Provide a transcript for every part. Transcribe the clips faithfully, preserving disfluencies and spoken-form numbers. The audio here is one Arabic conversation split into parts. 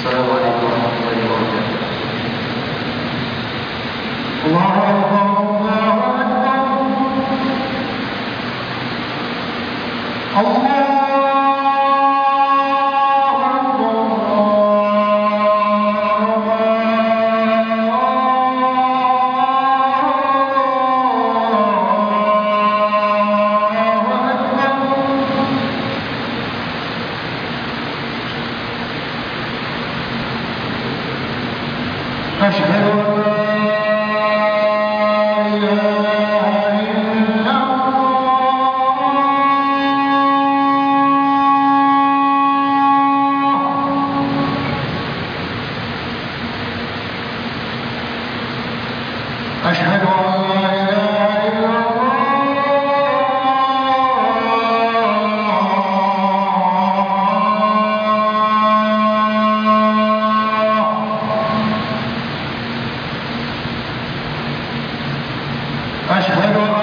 السلام عليكم ورحمة الله وبركاته. الله أكبر الله أكبر الله أشهد أن لا إله إلا الله أشهد أن لا إله إلا أشهد أن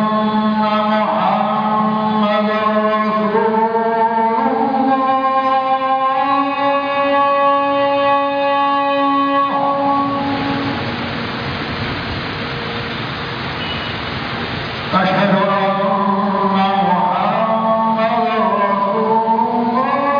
محمدًا رسول الله أشهد أن محمدًا رسول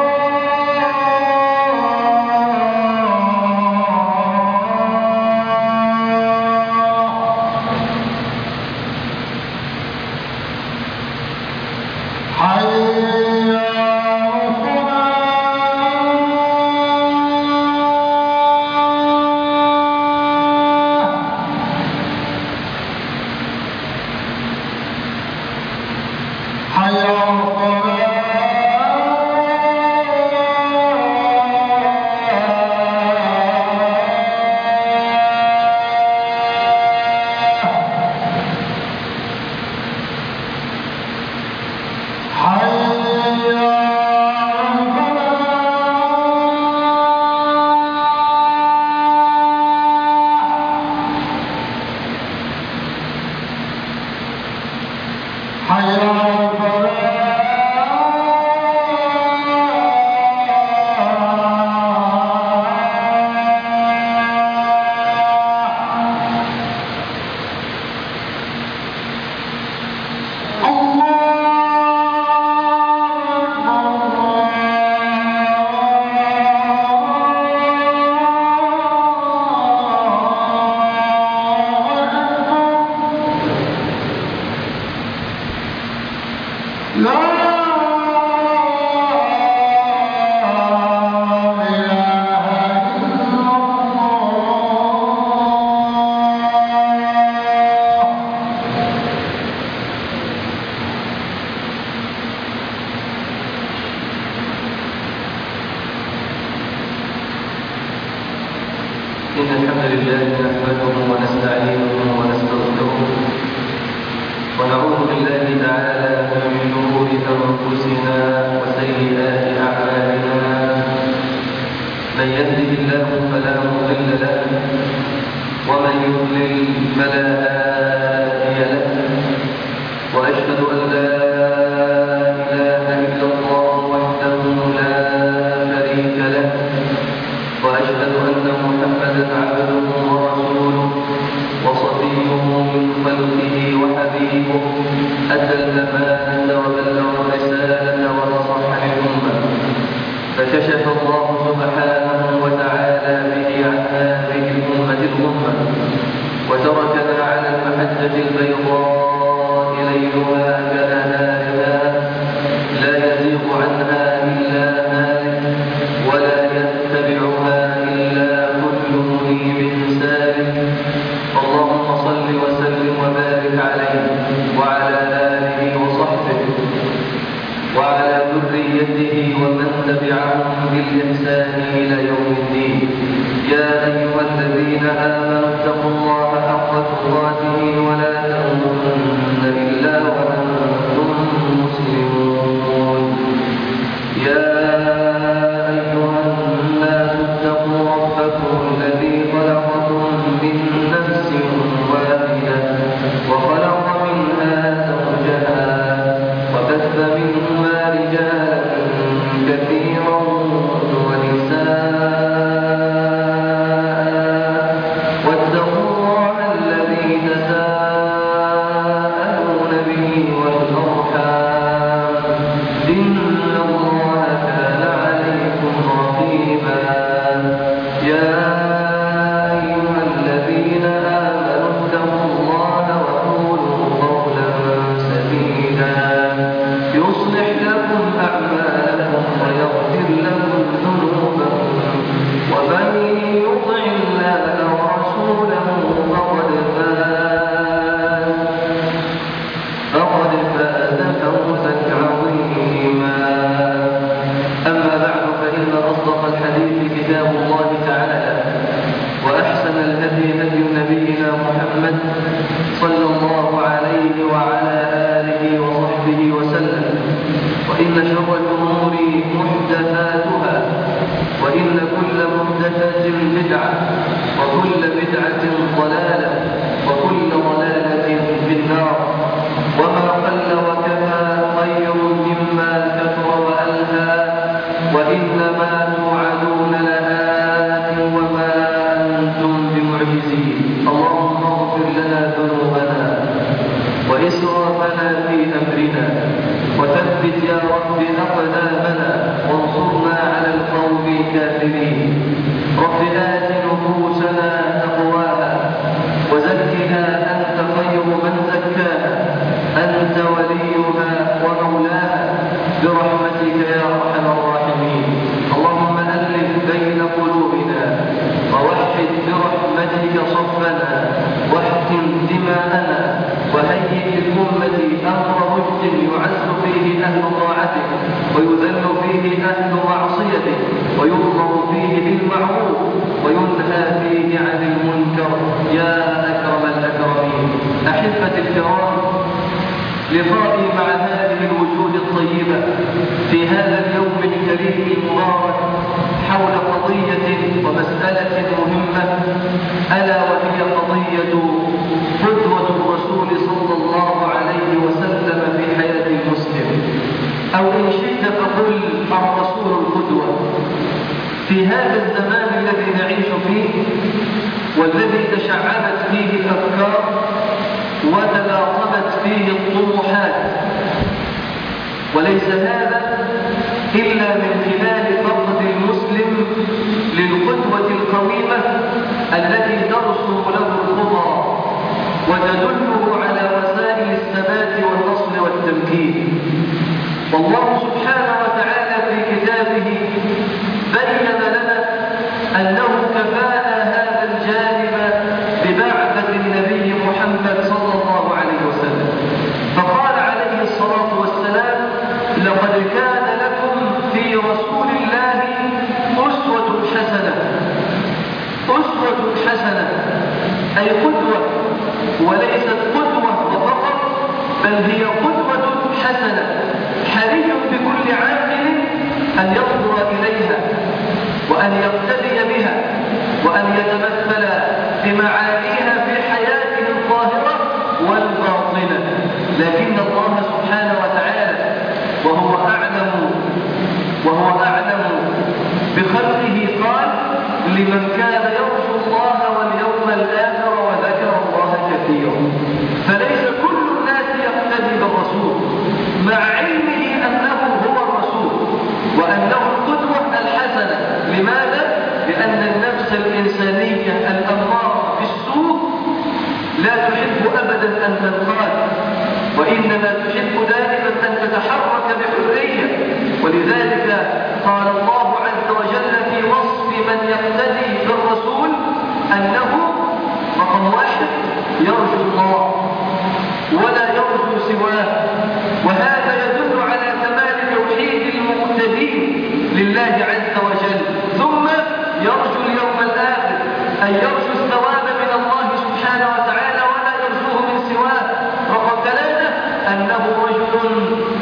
حي على لا إن الحمد لله نحمده ونستعينه ونستغفره ونعوذ بالله تعالى من شرور أنفسنا وسيئات أعمالنا. من يهده الله فلا مضل له ومن يضلل فلا هادي له، وأشهد أن لا إله إلا الله وحده لا شريك له، وأشهد أن محمدًا عبده ورسوله وصفيه من خلقه وحبيبه، أدى الأمانة وبلغ الرسالة ونصح الأمة، فكشف الله سبحانه وتعالى به عن هذه الأمة الأمة، وتركنا على المحجة البيضاء ليلها كنهارها لا يزيغ عنها إلا هالك ولا يتبعها إلا كل منيب سالك. اللهم صل وسلم وبارك عليه وعلى آله وصحبه وعلى ذريته ومن تبعهم بالإحسان إلى يوم الدين. يا أيها الذين آمنوا اتقوا الله حق تقاته ولا تموتن إلا وأنتم مسلمون. يا أيها الناس اتقوا ربكم الذي خلقكم من نفس واحدة وخلق منها زوجها وبث منهما رجالا كثيرا ونساء كتاب الله تعالى، وأحسن الهدي هدي نبينا محمد صلى الله عليه وعلى آله وصحبه وسلم، وإن شر الأمور محدثاتها، وإن كل محدثة بدعة، وكل بدعة ضلالة، وكل ضلالة في النار. وما قل وكفى خير مما كثر وألهى، وإنما توعدون لآت وما أنتم بمعجزين. اللهم اغفر لنا ذنوبنا وإسرافنا في أمرنا، وثبت يا رب أقدامنا، وانصرنا على القوم الكافرين. رب آت نفوسنا تقواها وزكها أنت خير من زكاها، أنت وليها ومولاها، برحمتك يا أرحم الراحمين. اللهم ألف بين قلوبنا، ووحد برحمتك صفنا، واحكم دماءنا، وهيئ للأمة أمر رشد يعز فيه أهل طاعتك، ويذل فيه أهل معصيتك، ويؤمر فيه بالمعروف، وينهى فيه عن المنكر يا أكرم الأكرمين. أحبتي الكرام، لقائي مع هذه الوجوه الطيبة في هذا اليوم الكريم المبارك حول قضية ومسألة مهمة، ألا وهي قضية قدوة الرسول صلى الله عليه وسلم في حياة المسلم، أو إن شئت فقل الرسول القدوة. في هذا الزمان الذي نعيش فيه، والذي تشعبت فيه الأفكار وتلاطمت فيه الطموحات، وليس هذا إلا من خلال فقد المسلم للقدوة القويمة التي ترسم له الخطى وتدله على وسائل الثبات والنصر والتمكين. والله سبحانه وتعالى في كتابه بين لنا أنه كفانا هذا الجانب ببعثة النبي محمد صلى الله عليه وسلم، فقال عليه الصلاة والسلام: لقد كان لكم في رسول الله أسوة حسنة. أسوة حسنة أي قدوة، وليست قدوة فقط، بل هي قدوة حسنة حري بكل عاقل أن ينظر إليها، وأن يقتدي بها، وأن يتمثل بمعانيها في حياته الظاهرة والباطنة. لكن الله سبحانه وتعالى وهو أعلم وهو أعلم بخلقه قال: لمن كان يرجو الله واليوم الآخر وذكر الله كثيرا. فليس كل الناس يقتدي بالرسول مع علمه أنه هو الرسول وأنه القدوة الحسنة. لماذا؟ لأن النفس الإنسانية الأمارة بالسوء لا تحب أبدا أن تنقاد، وإنما تحب دائما أن تتحرك بحرية. ولذلك قال الله عز وجل في وصف من يقتدي بالرسول أنه رقم واحد يرجو الله ولا يرجو سواه، وهذا يدل على كمال توحيد المقتدين لله عز وجل. ثم يرجو اليوم الآخر، أي يرجو الثواب من الله سبحانه وتعالى ولا يرجوه من سواه. رقم ثلاثة أنه رجل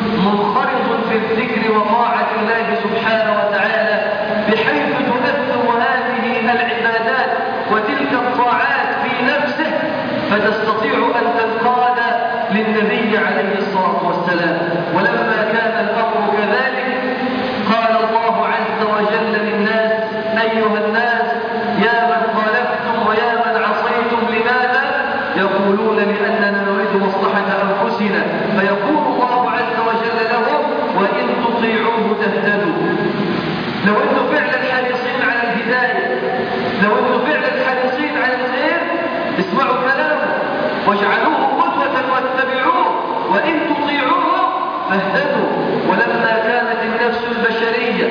منخرط في الذكر وطاعة الله سبحانه وتعالى، بحيث تؤثر هذه العبادات وتلك الطاعات في نفسه، فتستطيع أن تنقاد للنبي عليه الصلاة والسلام. ولما كان الأمر كذلك قال الله عز وجل للناس: أيها الناس، يا من خالفتم ويا من عصيتم، لماذا؟ يقولون: لأننا نريد مصلحة أنفسنا. فيقول الله عز وجل لهم: وإن تطيعوه تهتدوا. لو أنتم فعلا حريصين على الهداية، لو أنتم فعلا حريصين على الخير، اسمعوا كلامه واجعلوه قدوة واتبعوه، وإن تطيعوه فاهتدوا. ولما كانت النفس البشرية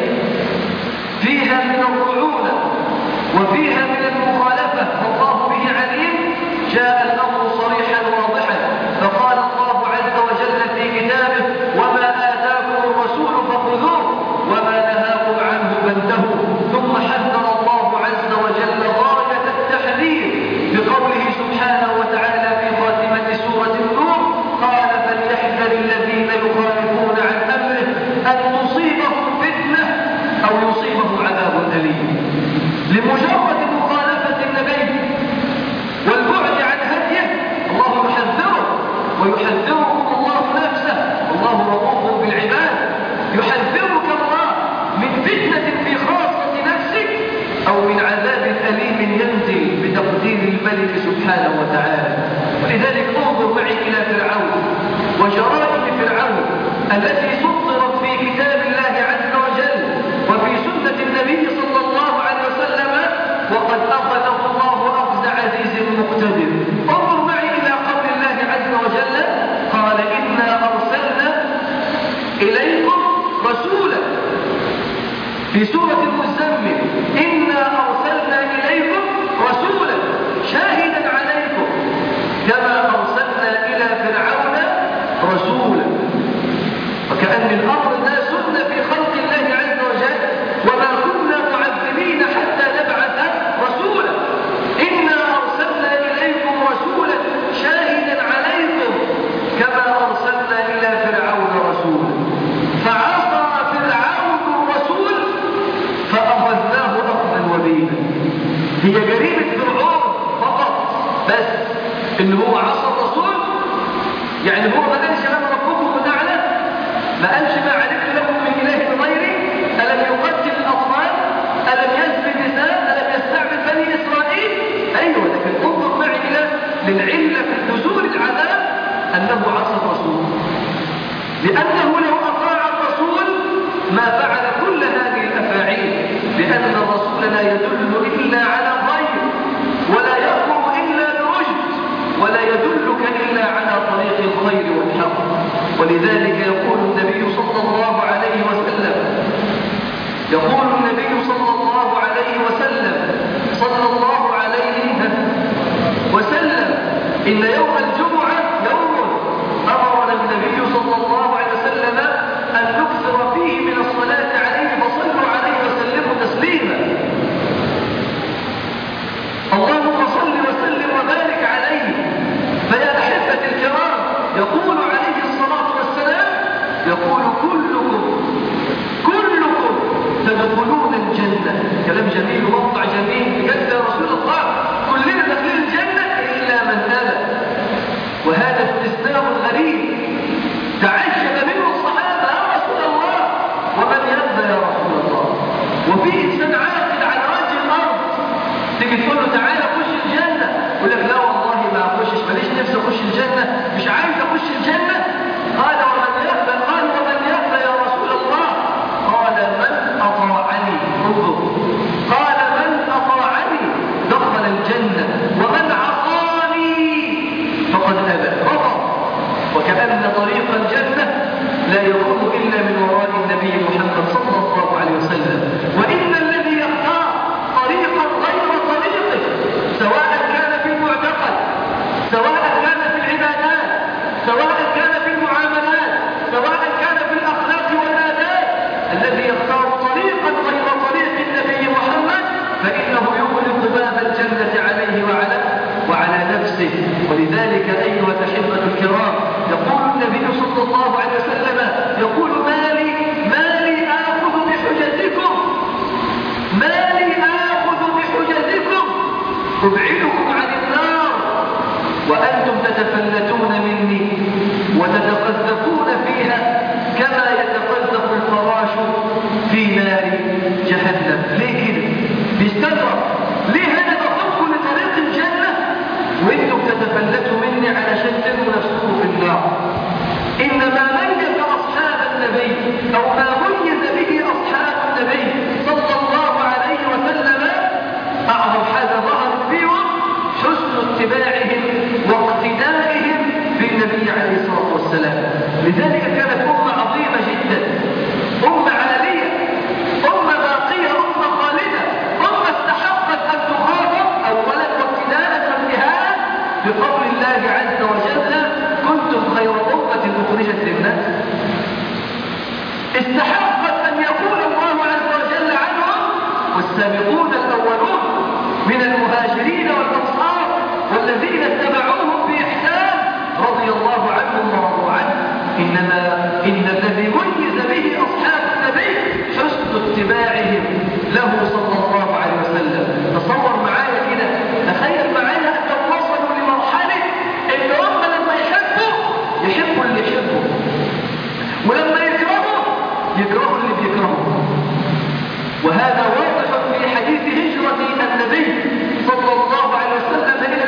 فيها من الرعونة وفيها من المخالفة والله به عليم، جاء الأمر صريحا واضحا، فقال الله عز وجل في كتابه: وما آتاكم الرسول فخذوه وما نهاكم عنه فانتهوا. ثم حث الملك سبحانه وتعالى. ولذلك انظر معي إلى فرعون وجرائم فرعون التي سطرت في كتاب الله عز وجل وفي سنة النبي صلى الله عليه وسلم، وقد أخذه الله أخذ عزيز مقتدر. انظر معي إلى قول الله عز وجل: قال إنا أرسلنا إليكم رسولا. في سورة المزمل: إنا أرسلنا إليكم رسولا شاهدا عليكم كما أرسلنا إلى فرعون رسولا. وكأن الأمر لا سنة في خلق الله عز وجل، وما كنا معذبين حتى نبعث رسولا. إنا أرسلنا إليكم رسولا شاهدا عليكم كما أرسلنا إلى فرعون رسولا. فعصى فرعون الرسول فأخذناه أخذا وبيلا. هي جريمة فرعون فقط بس إن هو عصى الرسول، يعني هو ما قالش أنا ربكم الأعلى، ما قالش ما علمت لكم من إله غيري، ألم يقتل الأطفال، ألم يسبي النساء، ألم يستعبد بني إسرائيل. أيوة، لكن انظر معي إلى للعلة في نزول العذاب أنه عصى الرسول، لأنه لو أطاع الرسول ما فعل كل هذه الأفاعيل، لأن الرسول لا يدل إلا على الخير ولا يأمر إلا برشد ولا يدلك إلا على طريق الخير والحق. ولذلك يقول النبي صلى الله عليه وسلم يقول النبي صلى الله عليه وسلم صلى الله عليه وسلم إن يوم الجمعة يوم أمرنا النبي صلى الله عليه وسلم أن نكثر فيه من الصلاة عليه فصلوا عليه وسلموا تسليما. اللهم صل وسلم وبارك عليه. فيا أحبة الكرام، يقول عليه الصلاة والسلام يقول كلكم كلكم تدخلون الجنة. كلام جميل وموضع جميل بجد يا رسول الله، كلنا داخلين الجنة إلا من أبى. وهذا استثناء غريب تعجب منه الصحابة: يا رسول الله ومن يأبى يا رسول الله؟ وفي إنسان عاقل على وجه الأرض تيجي تقول له تعالى خش الجنة، يقول لك لا والله ما أخشش، ماليش نفسي أخش الجنة، مش عايز أخش الجنة. قال ومن يأبى؟ قال ومن يأبى يا رسول الله؟ قال من أطاعني. انظر، قال من أطاعني دخل الجنة ومن عصاني فقد أبى رفض. وكأن طريق الجنة لا يكون إلا من وراء النبي محمد صلى الله عليه وسلم. وإن الذي يختار طريقا غير طريقه، سواء كان في المعتقد، سواء كان في العبادات، سواء كان في المعاملات، سواء كان في الأخلاق والآداب، الذي يختار طريقا غير طريق النبي محمد فإنه يغلق باب الجنة عليه وعلى وعلى نفسه. ولذلك أيها الأحبة الكرام، يقول النبي صلى الله عليه وسلم يقول: مالي مالي آخذ بحجتكم، مالي آخذ بحجتكم أبعدكم عن النار وأنتم تتفلتون مني وتتقذفون فيها كما يتقذف الفراش في نار جهنم. ليه كده؟ بيستغرب ليه أنا باخدكم لطريق الجنة وانتم تتفلتوا مني علشان ترموا نفسكم في النار. إنما ميز أصحاب النبي أو ما ميز به أصحاب النبي صلى الله عليه وسلم أعظم حاجة ظهرت فيهم حسن اتباعهم واقتدائهم بالنبي عليه الصلاة والسلام. لذلك كانت أمة عظيمة جدا، أمة عالية، أمة باقية، أمة خالدة، أمة استحقت أن تخاطب أولا وابتداء وانتهاء بقول الله عز وجل: كنتم خير أمة أخرجت للناس. استحقت أن يقول الله عز وجل عنهم: والسابقون الأولون من المهاجرين والأنصار والذين اتبعوهم بإحسان رضي الله عنهم ورضوا عنه. إنما إن الذي ميز به أصحاب النبي حسن اتباعهم له صلى الله عليه وسلم. تصور معايا كده، تخيل معايا أنهم وصلوا لمرحلة إن هم لما يحبوا يحبوا اللي يحبوا، ولما يكرهوا يكرهوا اللي بيكرهوا. وهذا واضح في حديث هجرة النبي صلى الله عليه وسلم إلى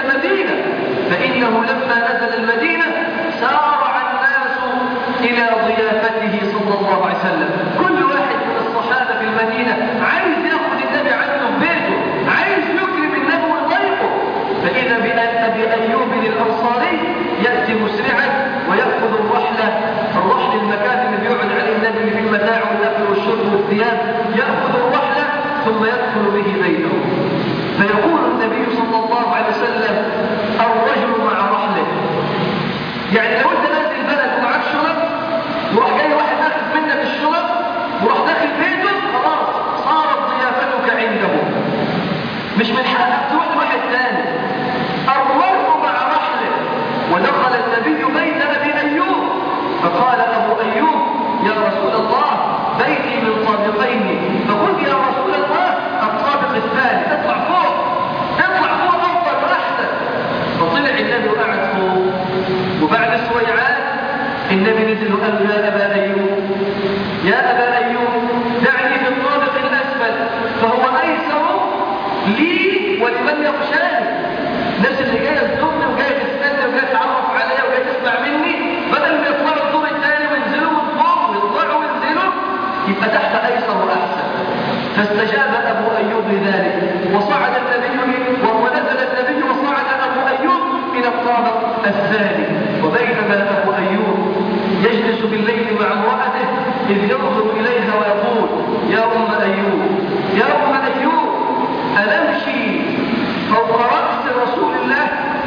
إنه لما نزل المدينة سارع الناس إلى ضيافته صلى الله عليه وسلم. كل واحد من الصحابة في المدينة عايز يأخذ النبي عنه في بيته، عايز يكرم النبي ويضيفه. فإذا بأبي أيوب الأنصاري يأتي مسرعا ويأخذ الرحلة، الرحل المكان اللي بيقعد عليه النبي في المتاع والأكل والشرب والثياب، يأخذ الرحلة ثم يدخل به بيته. فيقول النبي صلى الله عليه وسلم: الرجل مع رحله. يعني لو انت نازل البلد ومعك شرب وراح جاي واحد اخذ منك الشرب وراح داخل بيته، خلاص صارت ضيافتك عنده، مش من حقك تروح لواحد ثاني. الرجل مع رحله. ودخل النبي بيت ابي ايوب فقال ابو ايوب: يا رسول الله بيتي من طابقين، فقل يا رسول الله الطابق الثاني، اطلع فوق، اطلع فوق افضل واحسن. فطلع النبي وقعد فوق، وبعد سويعات النبي نزل وقال له: يا ابا ايوب، يا ابا ايوب دعني في الطابق الاسفل فهو ايسر لي ولمن يخشاني. الناس اللي جايه تزورني وجايه تستنى وجايه تتعرف عليا وجايه تسمع مني، بدل ما يطلعوا الدور الثاني وينزلوا من فوق ويطلعوا وينزلوا، يبقى تحت ايسر واحسن. فاستجاب ابو ايوب لذلك، وصعد النبي ونزل النبي وصعد ابو ايوب الى الطابق الثاني. وبينما ابو ايوب يجلس بالليل مع امراته اذ ينظر اليها ويقول: يا ام ايوب، يا ام ايوب، أنمشي فوق رأس رسول الله؟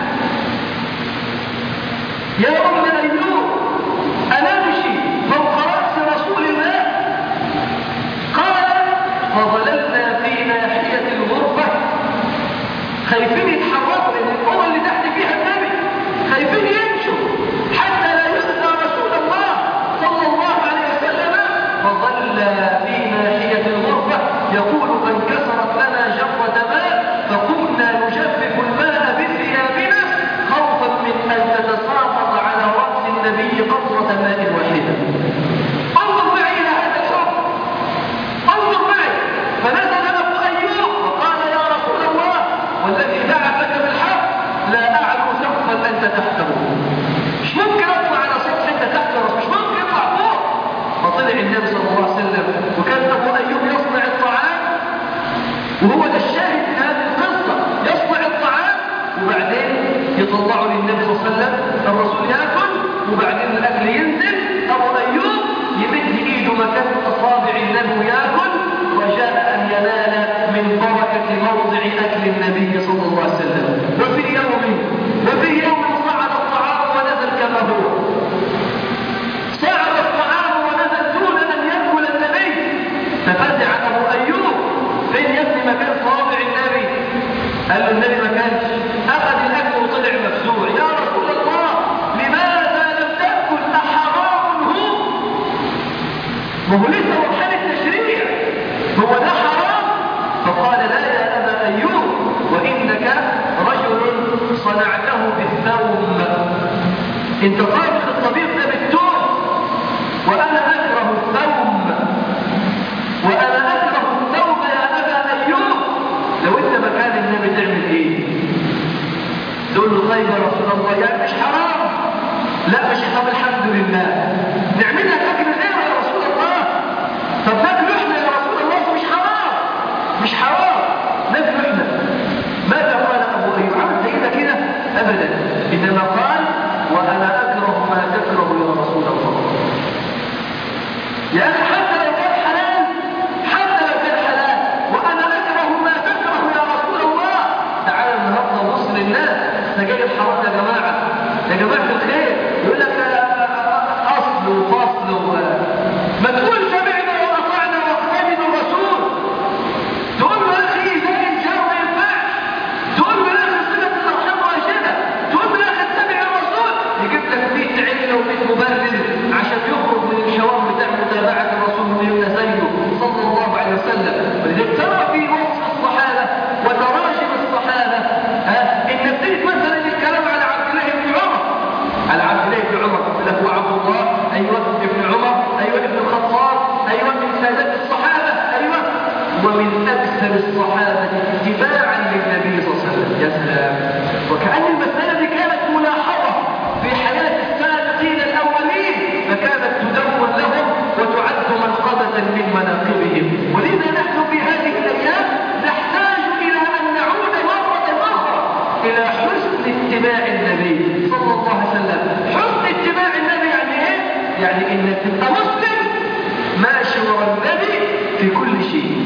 يا أم أيوب، أنمشي فوق رأس رسول الله؟ قال: فظللنا في ناحية الغرفة خايفين يتحركوا، لأن القوة اللي تحت فيها النبي، خايفين يمشوا حتى لا يؤذى رسول الله صلى الله عليه وسلم. فظل في ناحية الغرفة يقول: فانكسرت لنا جرة ماء فقمنا نجفف الماء بثيابنا خوفا من أن تتساقط على رأس النبي قطرة ماء واحدة. انظر معي إلى هذا الحب، انظر معي. فنزل أبو أيوب وقال: يا رسول الله والذي بعثك بالحق لا أعلم سقفا أنت تحته، مش ممكن أطلع على سطح أنت تحته، مش ممكن أطلع فوق. فطلع النبي صلى الله عليه وسلم، وكان أبو أيوب يصنع الطعام، وهو ده الشاهد في هذه القصة، يصنع الطعام وبعدين يطلعه للنبي صلى الله عليه وسلم، الرسول يأكل وبعدين الأكل ينزل، أبو أيوب يمد إيده مكان أصابع النبي ويأكل، رجاء أن ينال من بركة موضع أكل النبي صلى الله عليه وسلم. وفي يوم وفي يوم صعد الطعام ونزل كما هو، صعد الطعام ونزل دون أن يأكل النبي. ففزع أبو أيوب: فين يا ابني مكان صابع النبي؟ قال له: النبي ما كانش. أخذ الأكل وطلع مفزوع: يا رسول الله لماذا لم تأكل؟ أحرام هو؟ ما هو لسه مرحلة التشريع، هو ده حرام؟ فقال: لا يا أبا أيوب، وإنك رجل صنعته بالثوم، انت طابخ الطبيخ ده بالثوم، وأنا أكره الثوم، وأنا أكره الثوم يا أبا أيوب. لو انت مكان النبي تعمل ايه؟ تقول له: طيب يا رسول الله، يعني مش حرام؟ لا مش حرام، الحمد لله، نعملها اكل غيره يا رسول الله. طب ناكل احنا يا رسول الله؟ مش حرام، مش حرام، ناكل احنا. ماذا قال ابو ايوب؟ عمل زي كده كده؟ ابدا، انما قال: وانا اكره ما تكره يا رسول الله. يا اخي حتى لو كان حلال، حتى لو كان حلال، وانا اكره ما تكره يا رسول الله. تعالى النهارده نبص للناس، سجاير حرام يا جماعه، يا جماعه الخير، يقول لك اصل وفصل، ما تقول سمعنا واطعنا واقتدي بالرسول. تقول له: يا اخي ده انجار ما ينفعش. تقول له: يا اخي صله الارحام واجبه. تقول له: يا اخي اتبع الرسول. يجيب لك مية عله ومية مبرر عشان يخرج من الشوام بتاع متابعه الرسول ويبقى زيه صلى الله عليه وسلم. ولذلك ترى في وصف الصحابه وتراجم الصحابه ها ان ابتدت مثلا الكلام على عبد الله بن عمر، على عبد الله بن عمر له عبد الله، ايوه ابن عمر، ايوه ابن الخطاب، ايوه من سادات الصحابه، ايوه ومن اكثر الصحابه اتباعا للنبي صلى الله عليه وسلم. يا سلام، وكأن المساله دي كانت مناسبه كانت تدون لهم وتعد منقبة من مناقبهم. ولذا نحن في هذه الأيام نحتاج إلى أن نعود مرة أخرى إلى حسن اتباع النبي صلى الله عليه وسلم. حسن اتباع النبي يعني إيه؟ يعني إنك تبقى مسلم ماشي ورا النبي في كل شيء،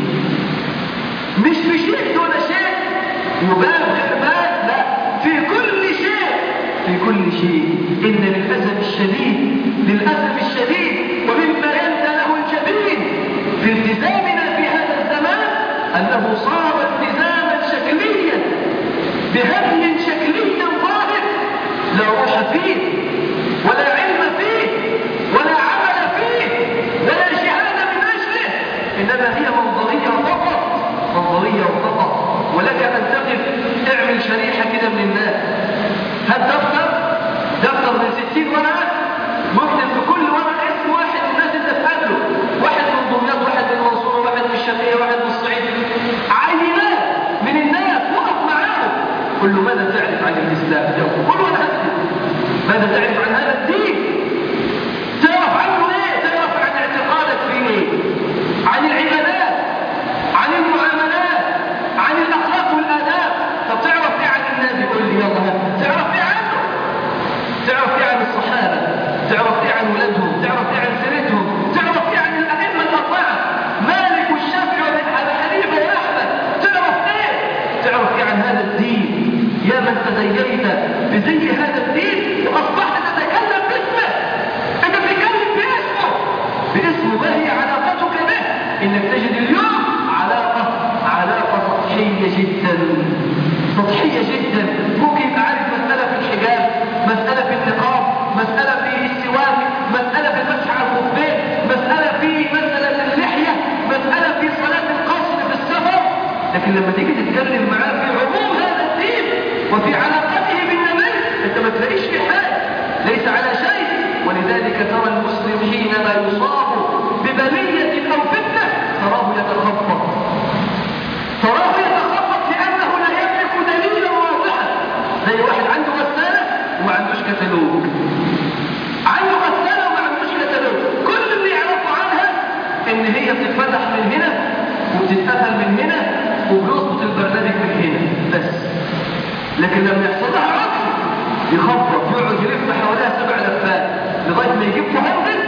مش في شيء دون شيء، وباب غير باب، لا، في كل شيء، في كل شيء. إن للأسف الشديد للأسف الشديد ومما يندى له الجبين في التزامنا في هذا الزمان أنه صار التزاما شكليا بهدي شكلي ظاهر لا روح فيه ولا علم فيه ولا عمل فيه ولا جهاد من أجله، إنما هي منظرية فقط، منظرية فقط. ولك أن تقف اعمل شريحة كده من الناس، هات دفتر دفتر من ستين ورقة، مكتب في كل ورقة اسم واحد من الناس اللي تقابله، واحد من دمياط، واحد من المنصورة، واحد من الشرقية، واحد من الصعيد، عينات من الناس، وقف معاهم قل له ماذا تعرف عن الإسلام؟ قل له أنا هكتب ماذا تعرف عن هذا الدين؟ تعرف عنه ايه؟ تعرف عن اعتقادك فيه ايه؟ عن العبادات، عن المعاملات، عن الأخلاق والآداب. طب تعرف ايه عن النبي؟ قل لي يلا. تعرف ايه عنه؟ تعرف ايه عن الصحابة؟ تعرف ايه عن ولادهم؟ تعرف ايه عن سيرتهم؟ تعرف ايه عن الأئمة الأربعة مالك والشافعي وأبي حنيفة وأحمد؟ تعرف ايه؟ تعرف ايه عن هذا الدين؟ يا من تزينت بزي هذا الدين وأصبحت تتكلم باسمه، أنت بتتكلم باسمه، باسمه. ما هي علاقتك به؟ إنك تجد اليوم علاقة علاقة سطحية جدا، سطحية جدا. ممكن يبقى عارف مسألة في الحجاب، مسألة في النقاب، مسألة في السواك، مسألة في المسح على الخفين، مسألة في مسألة اللحية، مسألة في صلاة القصر في السفر. لكن لما تيجي تتكلم معاه في عموم هذا الدين وفي علاقته بالنبي انت ما تلاقيش في حاجة، ليس على شيء. ولذلك ترى المسلم حينما يصاب ببلية أو فتنة تراه يتخبط، تراه يتخبط لأنه لا يملك دليلا واضحا. زي واحد عنده غسالة وما عندوش كتالوج، عنده غسالة وما عندوش كتالوج، كل اللي يعرفوا عنها ان هي بتتفتح من هنا وبتتقفل من هنا وبيظبط البرنامج من هنا بس. لكن لما يحصل لها عطل يخبط، يقعد يلف حواليها سبع لفات لغايه ما يجيب مهندس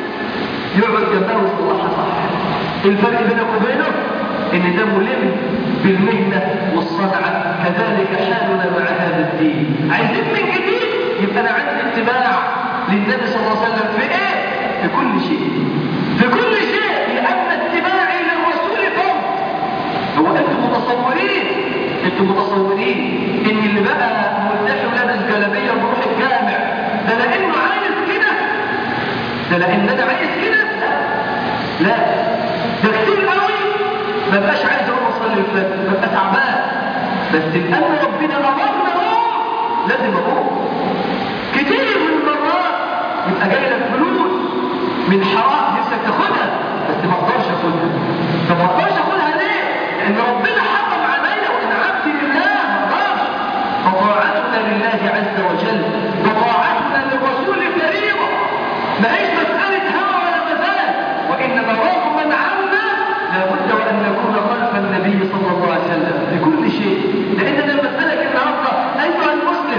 يقعد جنبها ويصلحها صح. الفرق بينك وبينه ان ده ملم بالمهنه والصنعه. كذلك حالنا مع هذا الدين. عايزين من جديد يبقى انا عندي اتباع للنبي صلى الله عليه وسلم في ايه؟ في كل شيء، في كل شيء. لان اتباعي للرسول فرض. هو انتم متصورين انتم متصورين ان اللي بقى ملتحي ولابس جلابيه وبروح الجامع ده لانه عايز كده؟ ده لان انا عايز كده؟ لا، ده كتير قوي ما بقاش عايز اروح اصلي الفجر، ببقى تعبان، بس لان ربنا امرنا اروح لازم اروح. كتير من المرات يبقى جاي لك فلوس من حرام نفسك تاخدها بس ما اقدرش اخدها. طب ما اقدرش اخدها ليه؟ لان ربنا حرم عليا وان عبدي لله ما اقدرش. فطاعتنا لله عز وجل وطاعتنا للرسول فريضه، ما هيش مساله هوى ولا مزاج، وانما رغما عنا لابد وان نكون خلف النبي صلى الله عليه وسلم في كل شيء. لان انا بسالك النهارده ايها المسلم،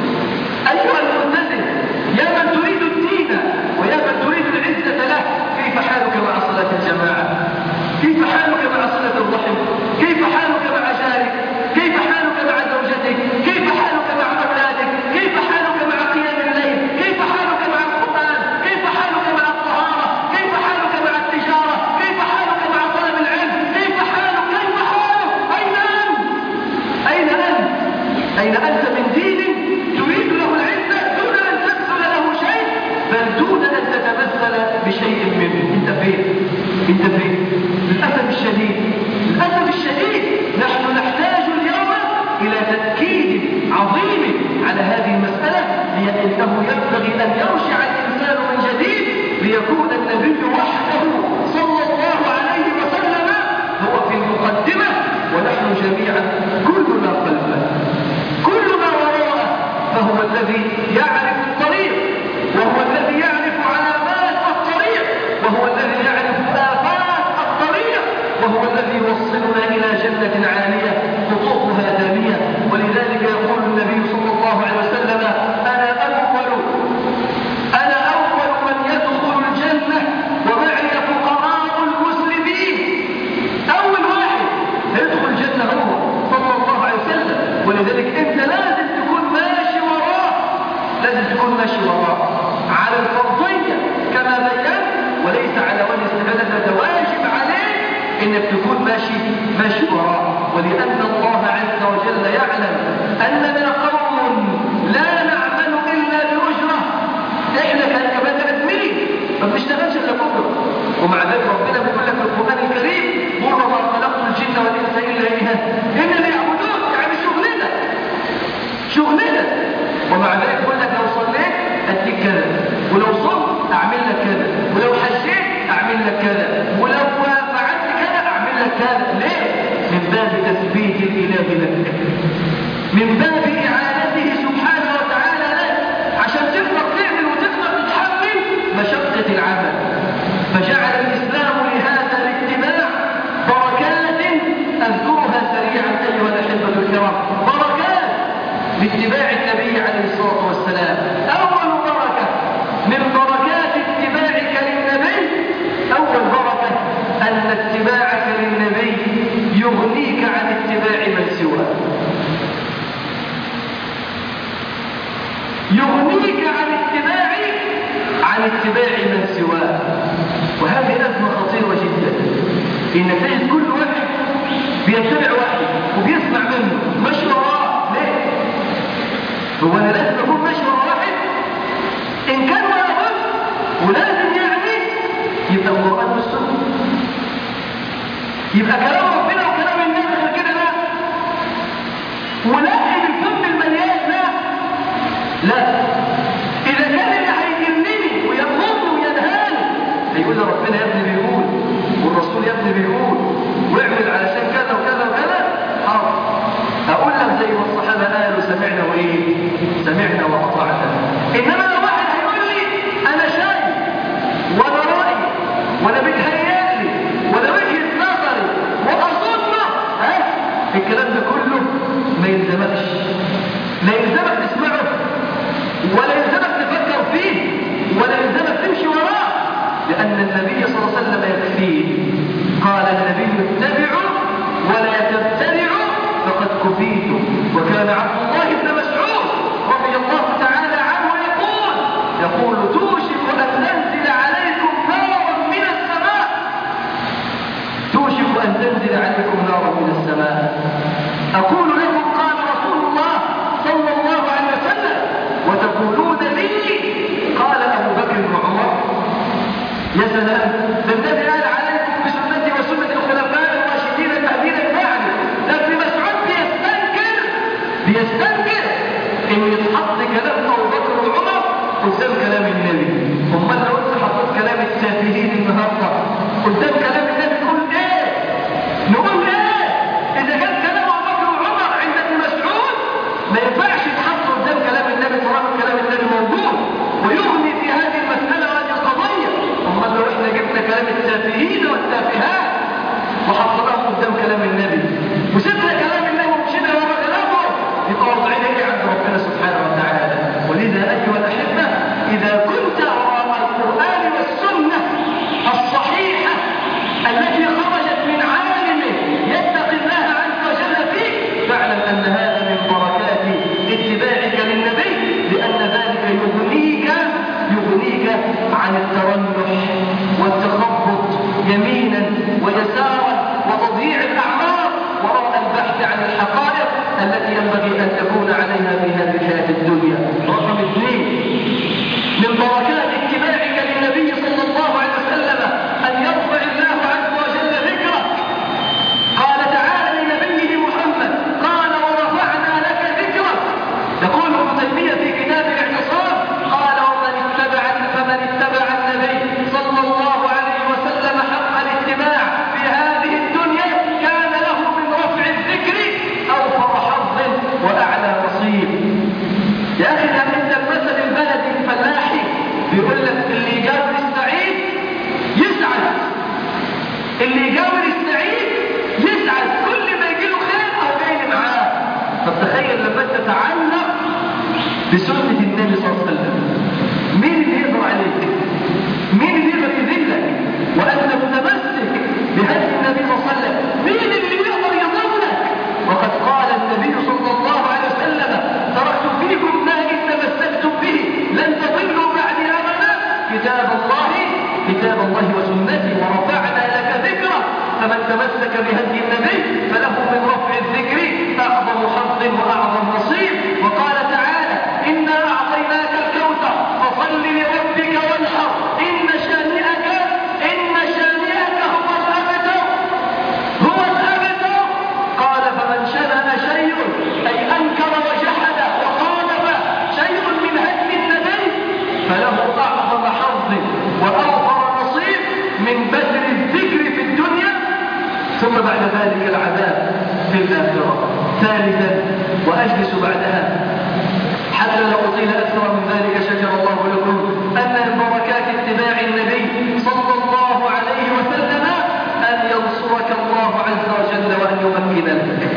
ايها الملتزم، يا من تريد الدين ويا من تريد العزه له، كيف حالك مع صلاه الجماعه؟ كيف حالك مع صله الرحم؟ كيف حالك مع جارك؟ كيف حالك مع زوجتك؟ كيف حالك مع اولادك؟ كيف حالك مع قيام الليل؟ كيف حالك مع القران؟ كيف حالك مع الطهاره؟ كيف حالك مع التجاره؟ كيف حالك مع طلب العلم؟ كيف حالك؟ كيف حالك؟ اين انت؟ اين انت؟ اين انت من دين تريد له العزه دون ان تبذل له شيء، بل دون ان تتمثل بشيء منه؟ انت فين؟ انت فين؟ للاسف الشديد للاسف الشديد نحن نحتاج اليوم الى تاكيد عظيم على هذه المساله، لانه ينبغي ان يرجع الانسان من جديد ليكون النبي وحده صلى الله عليه وسلم هو في المقدمه ونحن جميعا كلنا خلفه، كلنا وراءه. فهو الذي يعرف الطريق وهو الذي يعرف علامات جنة عالية قطوفها دانية. ولذلك يقول النبي صلى الله عليه وسلم أنا أول أنا أول من يدخل الجنة ومعي فقراء المسلمين. أول واحد يدخل الجنة هو صلى الله عليه وسلم. ولذلك أنت لازم تكون ماشي وراه، لازم تكون ماشي وراه على الفرضية كما بيّن، وليس على وجه الاستحباب. هذا واجب عليك انك تكون ماشي ماشي وراه. ولأن الله عز وجل يعلم أننا قوم لا نعمل إلا بأجرة. احنا كبني آدمين ما بنشتغلش إلا بأجرة، ومع ذلك ربنا بيقول لك في القرآن الكريم وما خلقت الجن والإنس إلا إنهم يعبدون. يعني شغلنا شغلنا ومع ذلك يقول لك لو صليت أديك كذا، ولو صمت أعمل لك كذا، ولو حجيت أعمل لك كذا، ولو فعلت كذا أعمل لك كذا. ليه؟ من باب تثبيت الإله لك، من باب إعانته سبحانه وتعالى لك، عشان تقدر تعمل وتقدر تتحمل مشقة العمل. فجعل الإسلام لهذا الاتباع بركات أذكرها سريعا أيها الأحبة الكرام. بركات باتباع النبي عليه الصلاة والسلام. أول بركة من بركات اتباعك للنبي، أول بركة أن اتباعك للنبي يغنيك عن اتباع من سواه، يغنيك عن اتباع عن اتباع من سواه. وهذه أزمة خطيرة جدا، إن تجد كل واحد بيتبع واحد وبيسمع منه ماشي وراه. ليه؟ هو أنا لازم أكون ماشي ورا واحد؟ إن كان ولا بد ولازم يعني يبقى القرآن والسنة، يبقى كلام ربنا وكلام الناس غير كده. لا، ولكن الفم المليان لا لا. إذا كان اللي هيجنني ويغضني وينهاني هيقول لي ربنا يا ابني بيقول والرسول يا ابني بيقول واعمل علشان كذا وكذا وكذا، حاضر أقول لك زي ما الصحابة قالوا سمعنا وإيه؟ سمعنا وأطعنا. إنما لو واحد هيقول لي أنا شايف ولا رأي ولا بيتهيألي ولا وجهة نظري وأظن ها الكلام ده كله ما يلزمكش، لا يلزمك تسمعه ولا يلزمك تفكر فيه ولا يلزمك تمشي وراه، لأن النبي صلى الله عليه وسلم يكفيه. قال النبي اتبعوا ولا تبتدعوا فقد كفيتم. وكان عبد الله بن مسعود رضي الله تعالى عنه يقول يقول توشك أن تنزل عليكم نار من السماء، توشك أن تنزل عليكم نار من السماء. أقول لكم قال رسول الله صلى الله عليه وسلم وتقولون لي قال أبو بكر وعمر. يا سلام، ده النبي قال عليكم بسنتي وسنة الخلفاء الراشدين المهديين من بعدي. ده ابن مسعود بيستنكر بيستنكر ان يتحط كلام ابو بكر وعمر قدام كلام النبي. امال لو انت حطيت كلام السافلين النهارده قدام كلام النبي نقول ايه؟ نقول ايه؟ اذا كان كلام ابو بكر وعمر عند ابن مسعود ما ينفعش يتحط قدام كلام النبي طالما كلام النبي موجود ويغني في هذه المساله وهذه القضيه. امال لو احنا جبنا كلام السافلين والتافهات وحطيناه قدام كلام النبي وسبنا كلام النبي ومشينا ورا كلامه، يبقى وضعنا ايه عند ربنا سبحانه وتعالى. ولذا ايها الاحبه اذا كنت وراء القران والسنه الصحيحه التي خرجت من عالم يتقي الله عز وجل فيك، فاعلم ان هذا من بركات اتباعك للنبي، لان ذلك يغنيك يغنيك عن الترنح والتخبط يمينا ويسارا وتضييع الاعمار وراء البحث عن الحقائق التي ينبغي ان تكون عليها في هذه الحياه الدنيا. رقم اثنين من بركات اتباعك للنبي صلى الله عليه وسلم ان يرفع الله عز وجل ذكرك. قال تعالى لنبيه محمد قال ورفعنا لك ذكرك. يقول ابن تيميه في كتاب الاعتصام قال ومن اتبع فمن اتبع النبي صلى الله عليه وسلم حق الاتباع في هذه الدنيا كان له من رفع الذكر اوفر حظ واعلى نصيب. يا اخي ده انت المثل البلدي الفلاحي تخيل لما تتعلق بسنة النبي صلى الله عليه وسلم، مين اللي يقدر عليك؟ مين اللي يقدر يذلك؟ وأنت متمسك بهدي النبي صلى الله عليه وسلم، مين اللي يقدر يضلك؟ وقد قال النبي صلى الله عليه وسلم: تركت فيكم ما إن تمسكتم به لن تضلوا بعد أبدا، كتاب الله كتاب الله وسنتي ورفعنا لك ذكرك. فمن تمسك بهدي النبي فله من رفع الذكر أعظم حظ وأعظم نصيب. وقال تعالى: إنا أعطيناك الكوثر فصل لربك وانحر إن شانئك إن شانئك هو الأبتر هو الأبتر. قال: فمن شنأ شيء أي أنكر وجحد وخالف شيء من هدي النبي فله أعظم حظ وأوفر نصيب من بذل الذكر في الدنيا ثم بعد ذلك العذاب في الآخرة. ثالثا، وأجلس بعدها حتى لا أطيل أكثر من ذلك، شكر الله لكم، أن من بركات اتباع النبي صلى الله عليه وسلم أن ينصرك الله عز وجل وأن يمكن لك،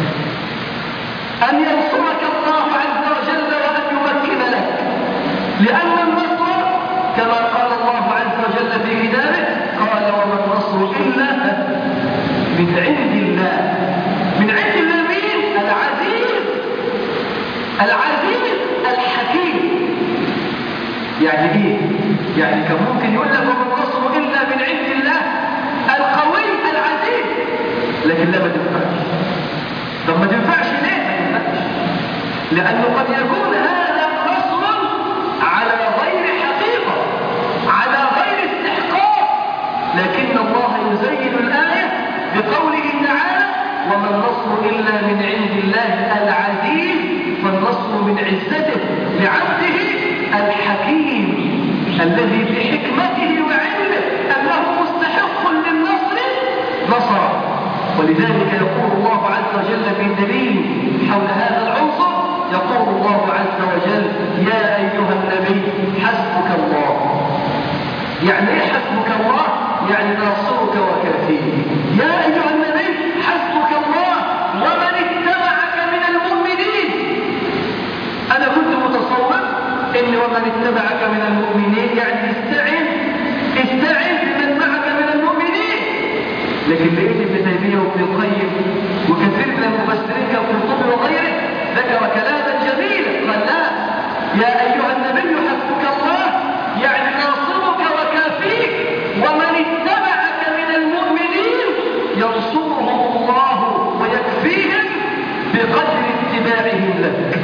أن ينصرك الله عز وجل وأن يمكن لك، لأن النصر كما قال الله عز وجل في كتابه قال: وما النصر إلا من عند الله. من عند الله مين؟ العزيز العزيز الحكيم. يعني ايه؟ يعني كان ممكن يقول لك وما النصر الا من عند الله القوي العزيز، لكن لا، ما تنفعش. طب ما تنفعش ليه؟ ما تنفعش لانه قد يكون هذا نصر على غير حقيقه، على غير استحقاق، لكن الله يزين الايه بقوله تعالى: وما النصر إلا من عند الله العزيز. فالنصر من عزته لعبده الحكيم الذي بحكمته وعلمه أنه مستحق للنصر نصره. ولذلك يقول الله عز وجل في دليل حول هذا العنصر، يقول الله عز وجل: يا أيها النبي حسبك الله. يعني ايه حسبك الله؟ يعني ناصرك وكافيك. يا أيها النبي حسبك الله ومن اتبعك من المؤمنين. أنا كنت متصور إن ومن اتبعك من المؤمنين يعني استعن استعن بمن معك من المؤمنين، لكن لقيت ابن تيمية وابن القيم وكثير من المفسرين كالقرطبي وغيره ذكر كلاما جميلا، قال: لا، يا أيها النبي حسبك الله يعني ناصرك وكافيك، ومن اتبعك من المؤمنين ينصرهم الله ويكفيهم بقدر اتباعهم لك،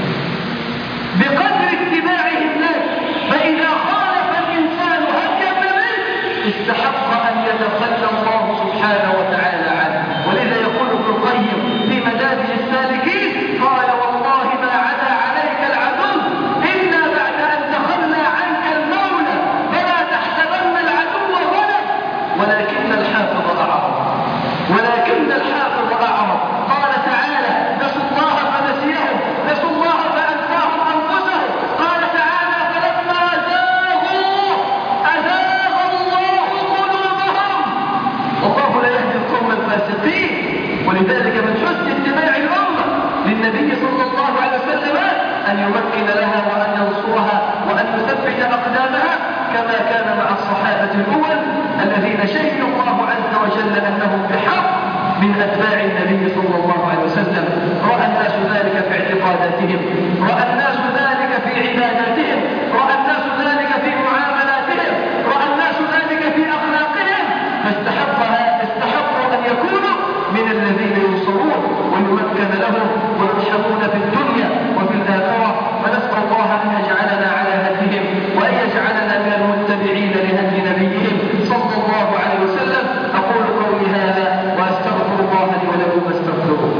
بقدر اتباعهم لك. فإذا خالف الإنسان هدي النبي استحق أن يتخلى الله سبحانه وتعالى عنه. ولذا يقول ابن القيم في مدارج السالكين قال: والله ما عدا عليك العدو إلا بعد أن تخلى عنك المولى، فلا تحسبن العدو ظلم ولكن الحافظ أعرض ولكن الحافظ أعرض. قال تعالى: نسوا الله فنسيهم، نسوا الله فأنساهم أنفسهم. قال تعالى: فلما زاغوا أزاغ الله قلوبهم والله لا يهدي القوم الفاسقين. ولذلك من حسن اتباع الأمة للنبي صلى الله عليه وسلم أن يمكن لها وأن ينصرها وأن يثبت أقدامها كما كان مع الصحابة الأول الذين شهدوا الله عز وجل أنهم بحق من أتباع النبي صلى الله عليه وسلم. رأى الناس ذلك في اعتقاداتهم، رأى الناس ذلك في عباداتهم، رأى الناس ذلك في معاملاتهم، رأى الناس ذلك في أخلاقهم، فاستحقها استحقوا أن يكونوا من الذين ينصرون ويمكن لهم ويرحمون في الدنيا وفي الآخرة. فنسأل الله أن يجعلنا على هديهم وأن يجعلنا من المتبعين لهدي نبيهم صلى الله عليه وسلم. أقول قولي هذا وأستغفر الله لي ولكم فاستغفروه.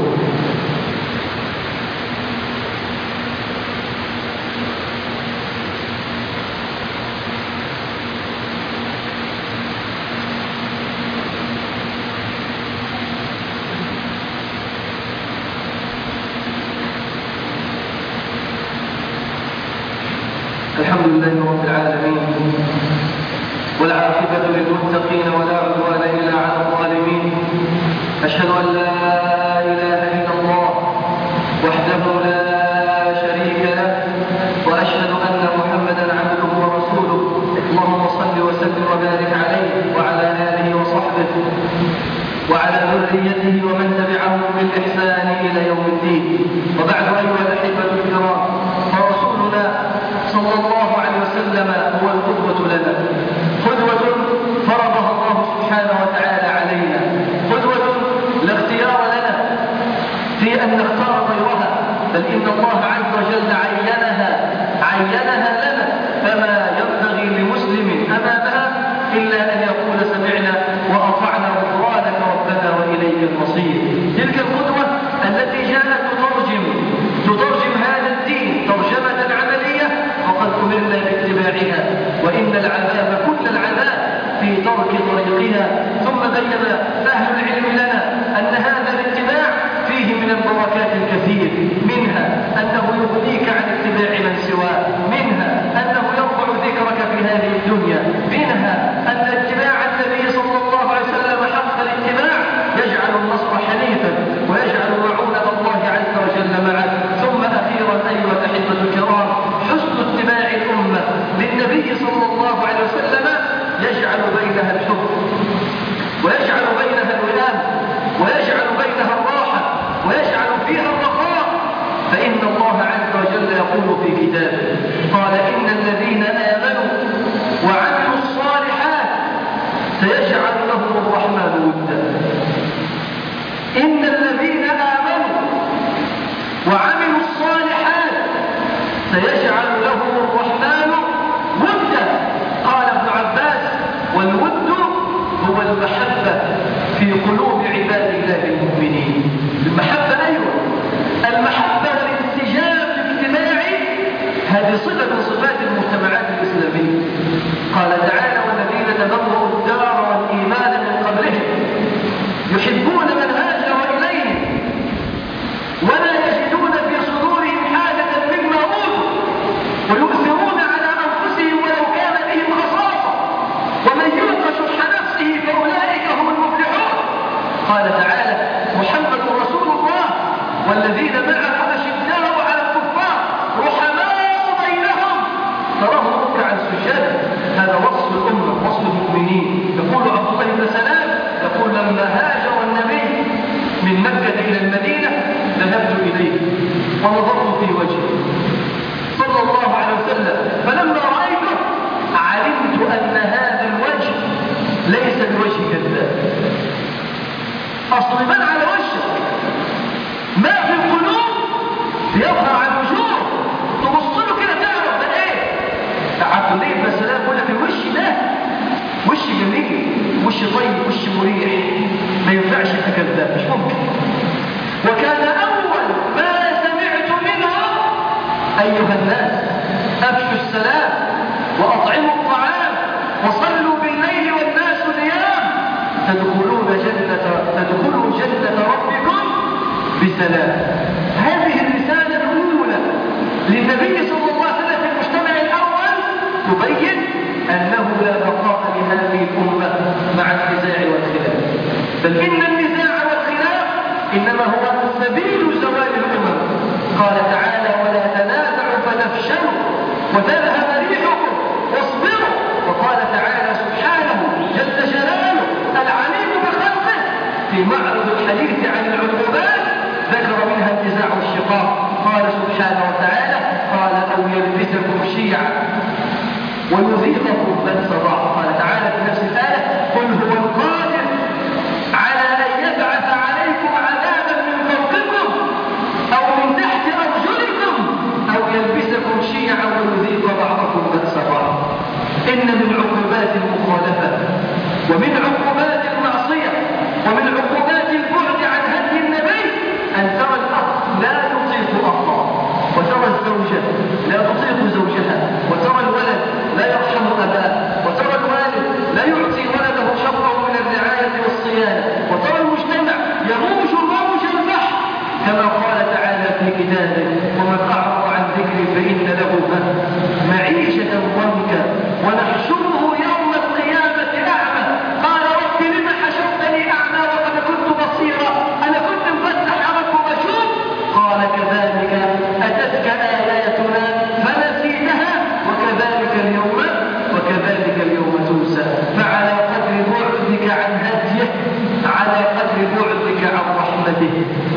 الحمد لله رب العالمين والعاقبة للمتقين ولا عدوان إلا على الظالمين. أشهد أن لا إله إلا الله وحده وعلى ذريته ومن تبعهم بالإحسان إلى يوم الدين. وبعد أيها الأحبة الكرام، فرسولنا صلى الله عليه وسلم هو القدوة لنا، قدوة فرضها الله سبحانه وتعالى علينا، قدوة لا اختيار لنا في أن نختار غيرها، بل إن الله عز وجل عينها عينها لنا، فما ينبغي لمسلم أمامها إلا أن يقول سمعنا وأطعنا غفرانك ربنا وإليك المصير. تلك القدوة التي جاءت تترجم تترجم هذا الدين ترجمة عملية، وقد أمرنا باتباعها، وإن العذاب كل العذاب في ترك طريقها. ثم بين أهل العلم لنا أن هذا الاتباع فيه من البركات الكثير، منها أنه يغنيك عن اتباع من سواه، منها أنه يرفع ذكرك في هذه الدنيا، منها أن اتباع النبي صلى الله عليه وسلم حق الاتباع يجعل النصر حنيفا ويجعل معونة الله عز وجل معه. ثم أخيرا أيها الأحبة الكرام، حسن اتباع الأمة للنبي صلى الله عليه وسلم يجعل بينها الحب ويجعل بينها الوئام ويجعل بينها الراحة ويجعل فيها الرخاء. فإن الله عز وجل يقول في كتابه قال إن الذين آمنوا وعملوا الصالحات سيجعل لهم الرحمن ودا. إن الذين آمنوا وعملوا الصالحات سيجعل لهم الرحمن ودا. قال ابن عباس والود هو المحبة في قلوب عباد الله المؤمنين. المحبة أيوة، المحبة والانسجام الاجتماعي هذه صفة من صفات المجتمعات الإسلامية. قال تعالى والذين تبوأوا الدار والإيمان من قبلهم يحبون من هاجر إليهم ولا يجدون في صدورهم حاجة مما أوتوا ويؤثرون على أنفسهم ولو كان بهم خصاصة ومن يوق شح نفسه فأولئك هم المفلحون. قال تعالى محمد رسول الله والذين معه أشداء على الكفار رحماء بينهم تراهم ركعا سجدا. هذا وصف الأمة، وصف المؤمنين. يقول عبد الله بن سلام يقول لما هاجر النبي من مكة إلى المدينة ذهبت إليه ونظرت في وجهه صلى الله عليه وسلم، فلما رأيته علمت أن هذا الوجه ليس بوجه كذاب. أصل من على وجهك ما في القلوب يظهر على الوجوه، تبص له كده تعرف ده ايه. عبد الله بن سلام يقول لك الوش ده وش جميل، وش طيب، وش مريح، ما ينفعش يبقى كذاب، مش ممكن. وكان أول ما سمعت منهم أيها الناس أفشوا السلام وأطعموا الطعام وصلوا بالليل والناس نيام تدخلون جنة تدخلوا جنة ربكم بسلام. هذه الرسالة الأولى للنبي صلى الله عليه وسلم في المجتمع الأول تبين أنه لا بقاء لهذه الأمة مع النزاع والخلاف، بل إن النزاع والخلاف إنما هو سبيل زوال الأمم. قال تعالى ولا تنازعوا فتفشلوا وتذهب ريحكم واصبروا. وقال تعالى سبحانه جل جلاله العليم بخلقه في معرض الحديث عن العقوبات ذكر منها النزاع والشقاق. قال سبحانه وتعالى قال أو يلبسكم شيعا ويذيقكم بأس بعض. قال تعالى في نفس الآية قل هو القادر على أن يبعث عليكم عذابا من فوقكم أو من تحت أرجلكم أو يلبسكم شيعا ويذيق بعضكم بأس بعض. إن من عقوبات المخالفة ومن عقوبات المعصية ومن عقوبات البعد عن هدي النبي أن ترى الأخ لا يطيق أخاه، وترى الزوجة لا تطيق زوجها، وترى الولد لا يرحم أباه، وترى الوالد لا يعطي ولده حقه من الرعاية والصيانة، وترى المجتمع يموج موج البحر كما قال تعالى في كتابه ومن أعرض عن ذكري فإن له معيشة ضنكا ونحشره يوم القيامة أعمى. قال رب لم حشرتني أعمى وقد كنت بصيرا أنا كنت مفتح عمك وبشوف. قال كذلك أتتك آياتنا فنسيتها وكذلك اليوم وكذلك اليوم تنسى. فعلى قدر بعدك عن هديه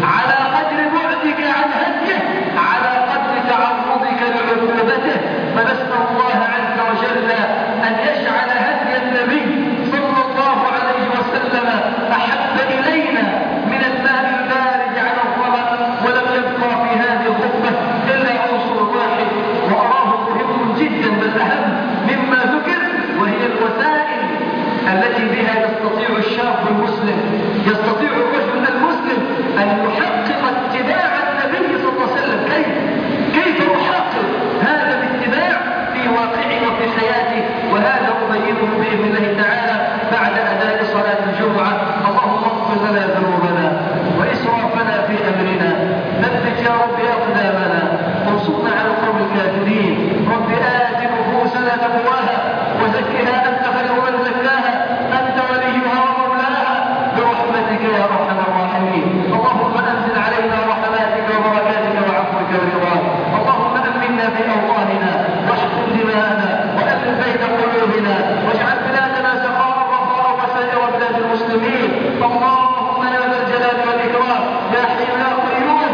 على قدر بعدك عن هديه، على قدر تعرضك لعقوبته. فنسأل الله عز وجل أن يجعل هدي النبي صلى الله عليه وسلم أحب إلينا من الماء البارد على الظمأ. ولم يبقى في هذه الخطبة إلا عنصر واحد وأراه مهم جدا بل أهم مما ذكر، وهي الوسائل التي بها يستطيع الشاب المسلم، يستطيع الرجل المسلم أن يحقق اتباع النبي صلى الله عليه وسلم. كيف كيف يحقق هذا الاتباع في واقعه وفي حياته؟ وهذا أبينه بإذن الله تعالى بعد أداء صلاة الجمعة. اللهم اغفر لنا ذنوبنا وإسرافنا في أمرنا، ثبت يا رب أقدامنا، وانصرنا على القوم الكافرين. رب آت نفوسنا تقواها وزكها أنت خير من زكاها، أنت وليها ومولاها، برحمتك يا أرحم الراحمين. اللهم أنزل علينا رحماتك وبركاتك وعفوك ورضاك. اللهم أمنا في أوطاننا واحفظ دماءنا وألف بين قلوبنا، واجعل بلادنا سخاء رخاء وسائر بلاد المسلمين. اللهم يا ذا الجلال والإكرام، يا حي يا قيوم،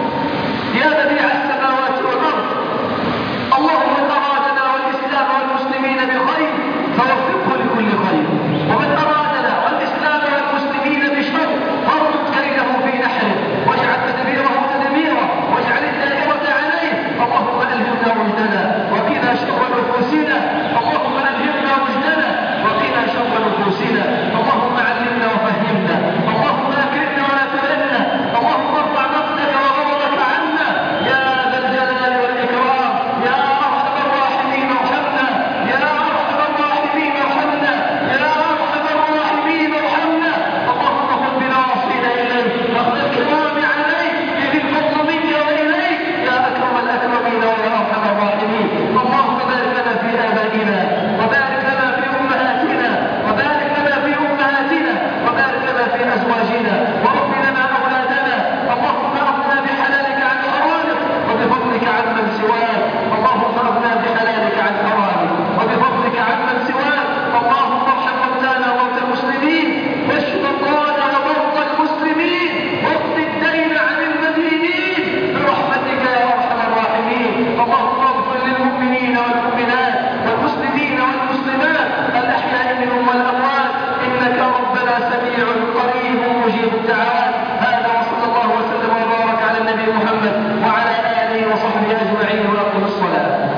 يا بديع السماوات والأرض، اللهم من أرادنا والإسلام والمسلمين بخير فوفقه لكل خير، ومن أرادنا والإسلام والمسلمين بشر فاربط كيده في نحره، واجعل تدبيره تدميره، واجعل الدائرة عليه. اللهم ألهمنا وجدنا وقنا شر نفوسنا، اللهم ألهمنا وجدنا وقنا شر نفوسنا. اللهم علمنا وفهمنا، اللهم أكرمنا ولا تهنا، اللهم ارفع مقتك وغضبك عنا يا ذا الجلال والإكرام. يا أرحم الراحمين ارحمنا، يا أرحم الراحمين ارحمنا، يا أرحم الراحمين ارحمنا. اللهم خذ بناصينا إليك، أخذ الكرام عليك، إذ الفضل منك وإليك يا أكرم الأكرمين ويا أرحم الراحمين. اللهم بارك لنا في آبائنا، وبارك لنا في أمهاتنا، وبارك لنا في أمهاتنا، وبارك لنا في أزواجنا، ورب لنا أولادنا. اللهم أغننا بحلالك عن حرامك وبفضلك عن من سواك. اللهم أغننا بحلالك عن حرامك وبفضلك عن من سواك. اللهم ارحم موتانا وموتى المسلمين، واشف مرضانا ومرضى المسلمين، واقض الدين عن المدينين برحمتك يا أرحم الراحمين. اللهم اغفر للمؤمنين والمؤمنات والمسلمين والمسلمات الأحياء منهم والأموات، إنك ربنا سميع قريب مجيب الدعوات. هذا وصلى الله وسلم وبارك على النبي محمد وعلى آله وصحبه أجمعين، وأقم الصلاة.